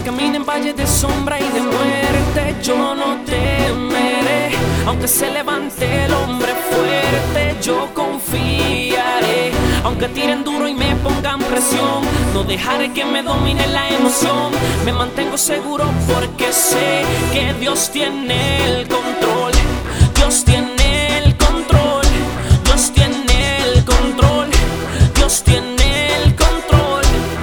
camine en valle de sombra y de muerte, yo no temeré. Aunque se levante el hombre fuerte, yo confiaré. Aunque tiren duro y me pongan presión, no dejaré que me domine la emoción. Me mantengo seguro porque sé que Dios tiene el control. Dios tiene el control. Dios tiene el control. Dios tiene el control.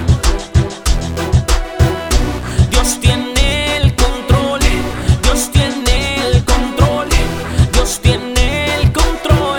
Dios tiene el control. Dios tiene el control. Dios tiene el control.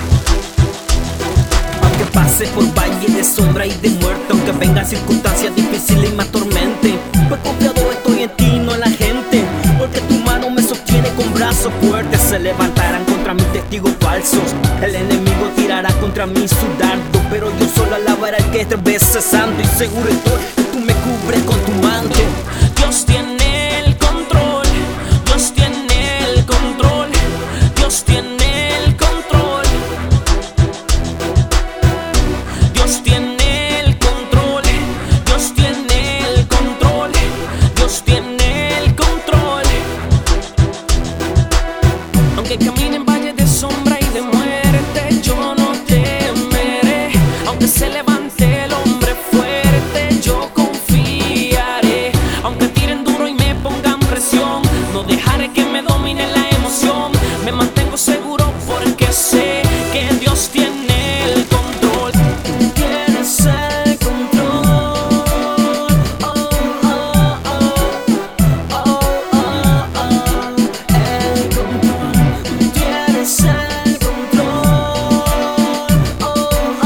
Aunque pase por valle de sombra y de muerte, aunque vengan circunstancias difíciles y me atormenten, pues confiado estoy en ti, no en la gente, porque tu mano me sostiene con brazos fuertes. Se levantarán contra mí testigos falsos, el enemigo tirará contra mí su dardo, pero yo solo alabaré al que 3 veces santo. Y seguro estoy que tú me cubres con tu manto. Dios tiene el control. Dios tiene el control. Dios tiene el control. Dios tiene el control. Dios tiene el control. Dios tiene el control. Aunque camine en valle de sombra y de muerte, yo no temeré. Aunque se levante el hombre fuerte, yo confiaré. Aunque tiren duro y me pongan presión, no dejaré que me domine la emoción. Me mantengo seguro porque sé que Dios tiene el control. Tienes el control. Oh, oh, oh. Oh, oh, oh. El control. Tienes el control. Oh, oh,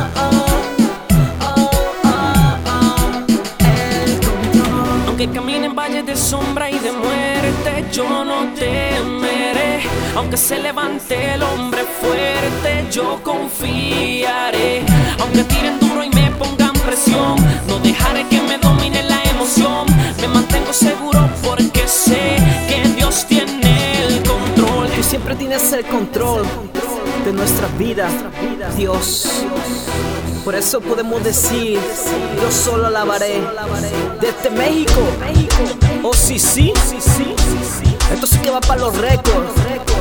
oh. Oh, oh, oh. El control. Aunque camine en valle de sombra y de muerte, yo no temeré. Aunque se levante el hombre fuerte, yo confiaré. Aunque tiren duro y me pongan presión, no dejaré que me domine la emoción. Me mantengo seguro porque sé que Dios tiene el control. Tú siempre tienes el control de nuestra vida, Dios. Por eso podemos decir, yo solo alabaré. Desde México, oh sí, sí. Esto sí que va para los récords.